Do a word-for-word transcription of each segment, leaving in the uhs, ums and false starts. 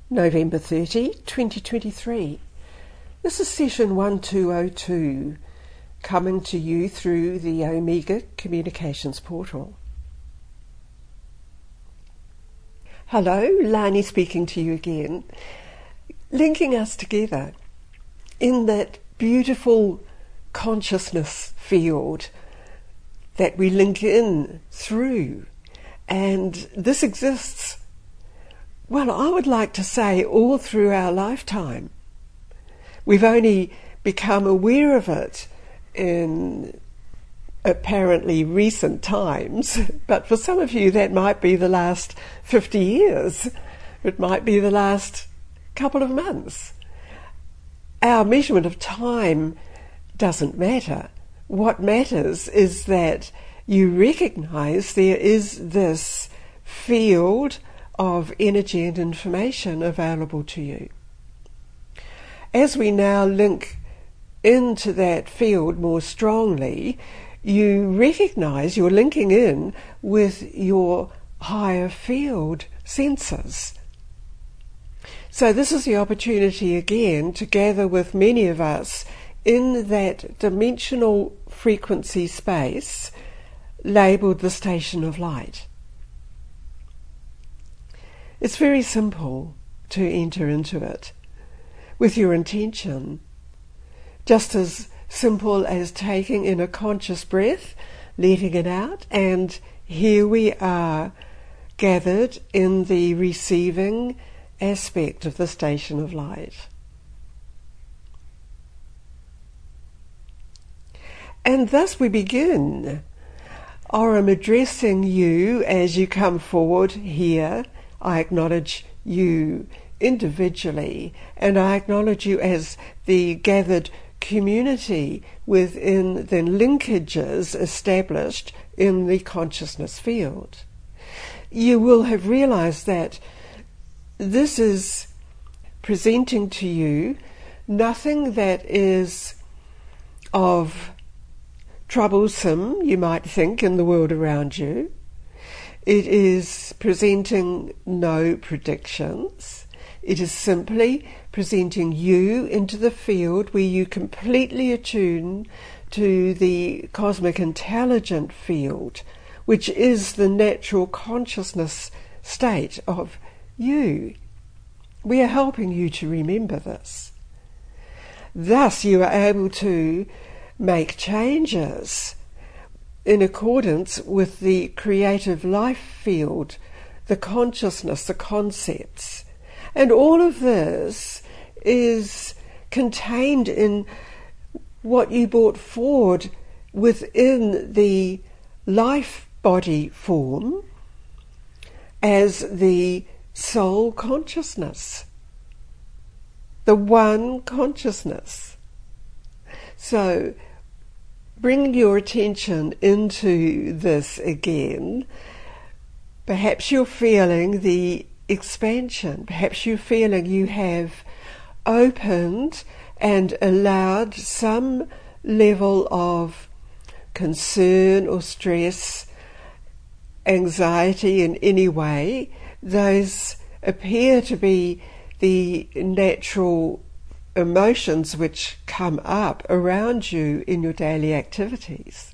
November thirtieth, twenty twenty-three. This is session one two oh two, coming to you through the Omega Communications Portal. Hello, Lani speaking to you again, linking us together in that beautiful consciousness field that we link in through. And this exists, well, I would like to say all through our lifetime. We've only become aware of it in apparently recent times, but for some of you that might be the last fifty years. It might be the last couple of months. Our measurement of time doesn't matter. What matters is that you recognize there is this field of energy and information available to you. As we now link into that field more strongly, you recognize you're linking in with your higher field senses. So this is the opportunity again to gather with many of us in that dimensional frequency space labelled the Station of Light. It's very simple to enter into it with your intention, just as simple as taking in a conscious breath, letting it out, and here we are gathered in the receiving aspect of the Station of Light. And thus we begin. Or I'm addressing you as you come forward here. I acknowledge you individually, and I acknowledge you as the gathered community within the linkages established in the consciousness field. You will have realized that this is presenting to you nothing that is of troublesome, you might think, in the world around you. It is presenting no predictions. It is simply presenting you into the field where you completely attune to the cosmic intelligent field, which is the natural consciousness state of you. We are helping you to remember this. Thus you are able to make changes in accordance with the creative life field, the consciousness, the concepts. And all of this is contained in what you brought forward within the life body form as the soul consciousness, the one consciousness. So bring your attention into this again. Perhaps you're feeling the expansion. Perhaps you're feeling you have opened and allowed some level of concern or stress, anxiety in any way. Those appear to be the natural emotions which come up around you in your daily activities.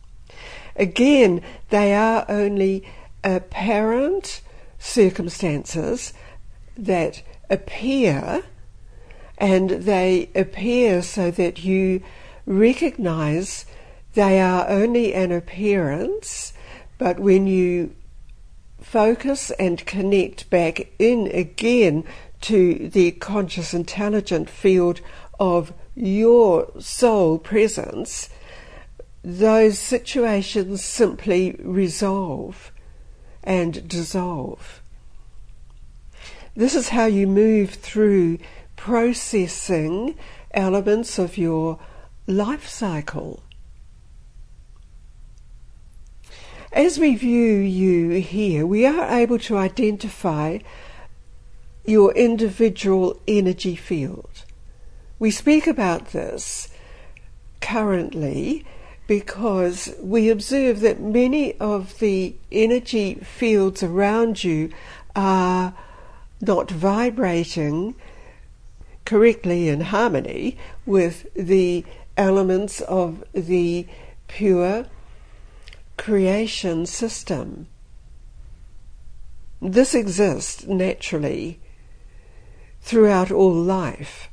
Again, they are only apparent circumstances that appear, and they appear so that you recognize they are only an appearance, but when you focus and connect back in again to the conscious intelligent field of your soul presence, those situations simply resolve and dissolve. This is how you move through processing elements of your life cycle. As we view you here, we are able to identify your individual energy field. We speak about this currently because we observe that many of the energy fields around you are not vibrating correctly in harmony with the elements of the pure creation system. This exists naturally throughout all life.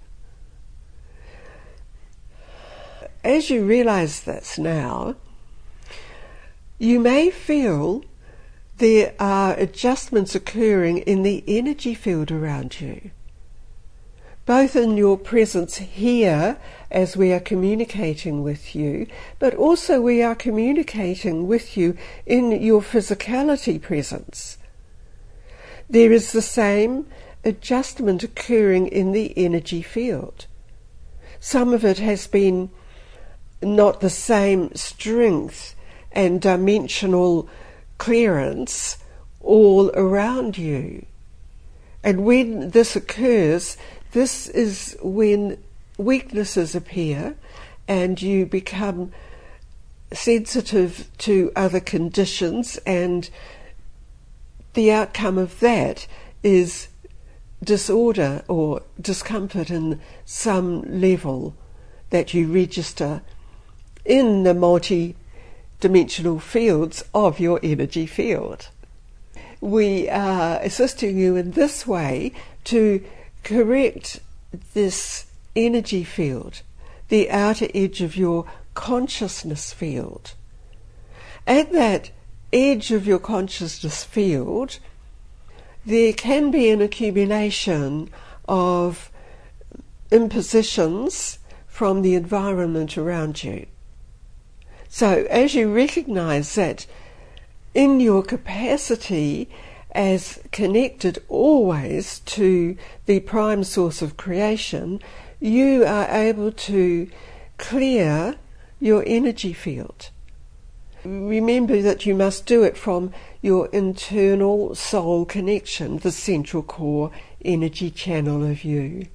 As you realize this now, you may feel there are adjustments occurring in the energy field around you, both in your presence here as we are communicating with you, but also we are communicating with you in your physicality presence. There is the same adjustment occurring in the energy field. Some of it has been not the same strength and dimensional clearance all around you. And when this occurs, this is when weaknesses appear and you become sensitive to other conditions, and the outcome of that is disorder or discomfort in some level that you register in the multi-dimensional fields of your energy field. We are assisting you in this way to correct this energy field, the outer edge of your consciousness field. At that edge of your consciousness field, there can be an accumulation of impositions from the environment around you. So as you recognize that in your capacity as connected always to the prime source of creation, you are able to clear your energy field. Remember that you must do it from your internal soul connection, the central core energy channel of you.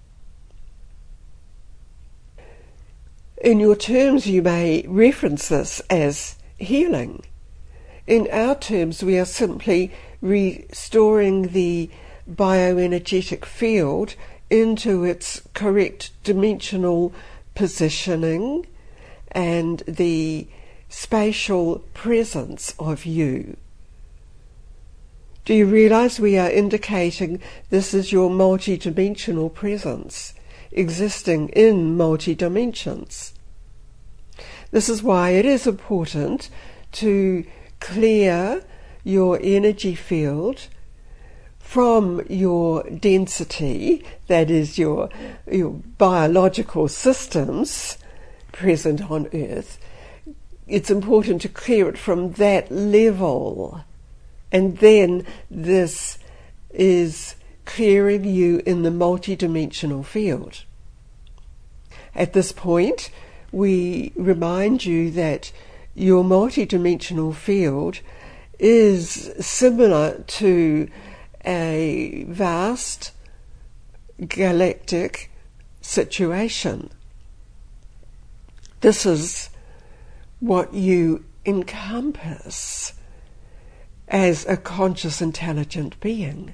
In your terms, you may reference this as healing. In our terms, we are simply restoring the bioenergetic field into its correct dimensional positioning and the spatial presence of you. Do you realize we are indicating this is your multi-dimensional presence, existing in multi-dimensions? This is why it is important to clear your energy field from your density, that is your, your biological systems present on Earth. It's important to clear it from that level. And then this is clearing you in the multidimensional field. At this point, we remind you that your multidimensional field is similar to a vast galactic situation. This is what you encompass as a conscious, intelligent being.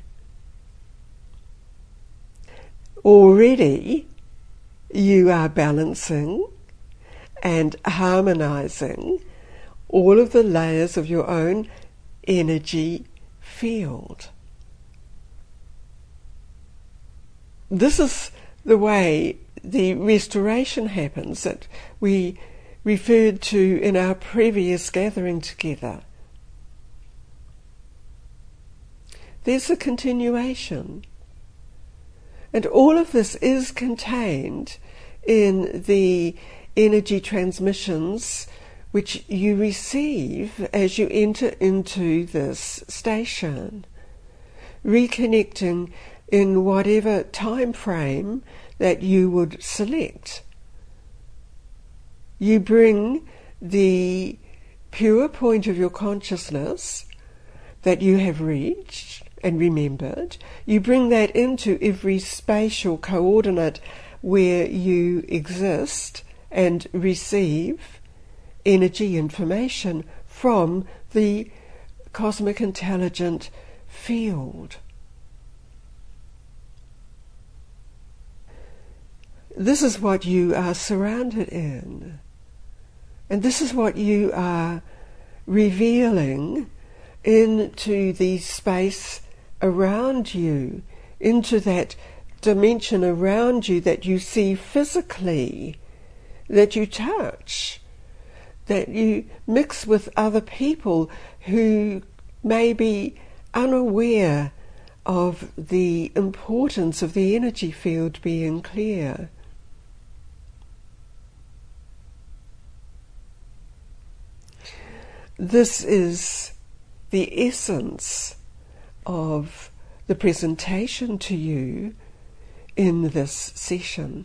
Already you are balancing and harmonizing all of the layers of your own energy field. This is the way the restoration happens that we referred to in our previous gathering together. There's a continuation. And all of this is contained in the energy transmissions which you receive as you enter into this station, reconnecting in whatever time frame that you would select. You bring the pure point of your consciousness that you have reached and remembered, you bring that into every spatial coordinate where you exist and receive energy information from the cosmic intelligent field. this is what you are surrounded in. And this is what you are revealing into the space around you, into that dimension around you that you see physically, that you touch, that you mix with other people who may be unaware of the importance of the energy field being clear. This is the essence of the presentation to you in this session.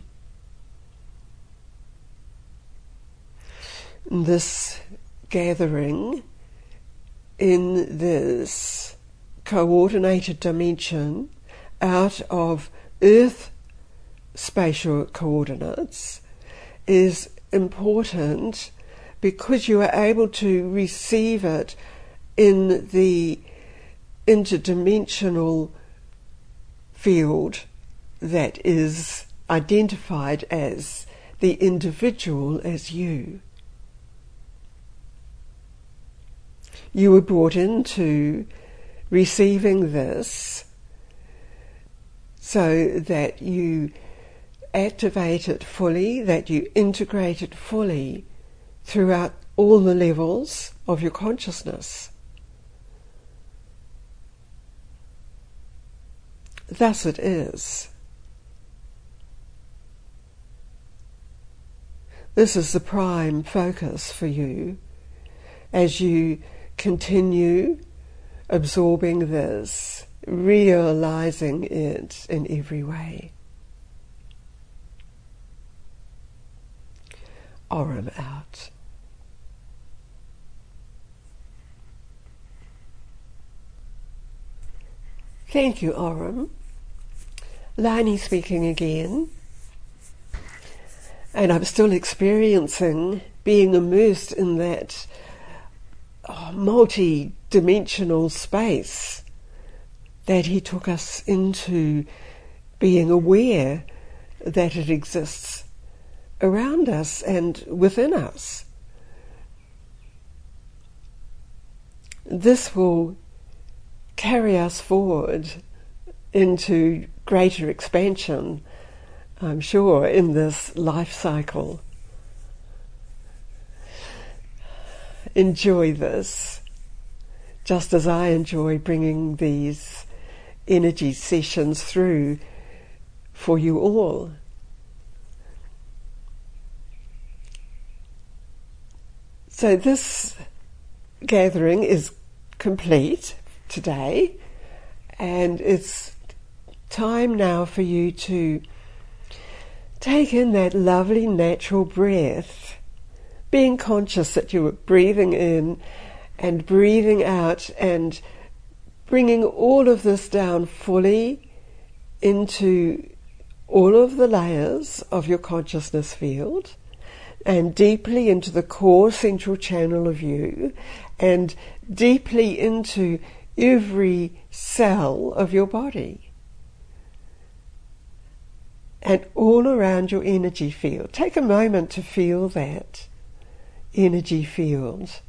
This gathering in this coordinated dimension out of Earth spatial coordinates is important because you are able to receive it in the interdimensional field that is identified as the individual, as you. You were brought into receiving this so that you activate it fully, that you integrate it fully throughout all the levels of your consciousness. Thus it is. This is the prime focus for you as you continue absorbing this, realizing it in every way. Aurum out. Thank you, Aurum. Lani speaking again. And I'm still experiencing being immersed in that oh, multi-dimensional space that he took us into, being aware that it exists around us and within us. This will carry us forward into greater expansion, I'm sure, in this life cycle. Enjoy this, just as I enjoy bringing these energy sessions through for you all. So this gathering is complete today, and it's time now for you to take in that lovely natural breath, being conscious that you are breathing in and breathing out and bringing all of this down fully into all of the layers of your consciousness field and deeply into the core central channel of you and deeply into every cell of your body and all around your energy field. Take a moment to feel that energy field.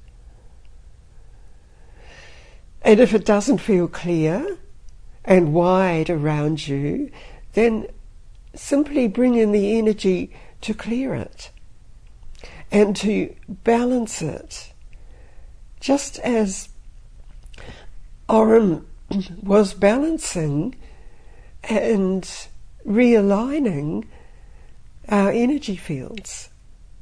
And if it doesn't feel clear and wide around you, then simply bring in the energy to clear it and to balance it, just as Aurum was balancing and realigning our energy fields.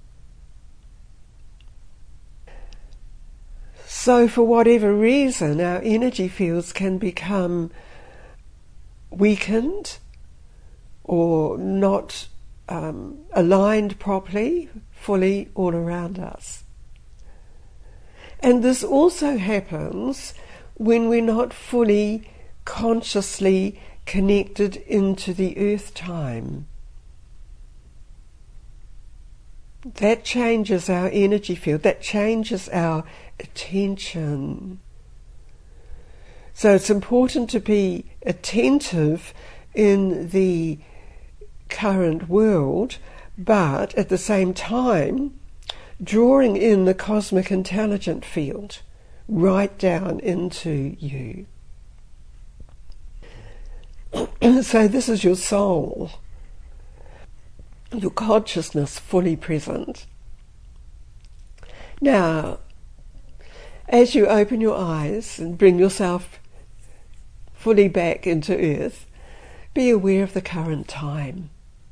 So for whatever reason, our energy fields can become weakened or not um, aligned properly, fully all around us. And this also happens when we're not fully consciously connected into the earth time. That changes our energy field, that changes our attention. So it's important to be attentive in the current world, but at the same time drawing in the cosmic intelligent field right down into you. So this is your soul, your consciousness fully present. Now, as you open your eyes and bring yourself fully back into earth, be aware of the current time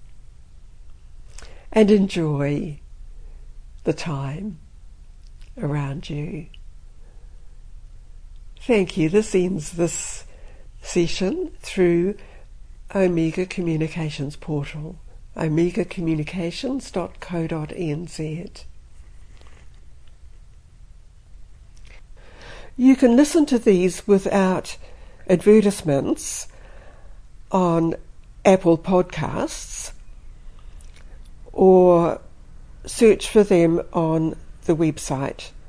and enjoy the time around you. Thank you. This ends this session through Omega Communications portal, omega communications dot co dot n z. You can listen to these without advertisements on Apple Podcasts, or search for them on the website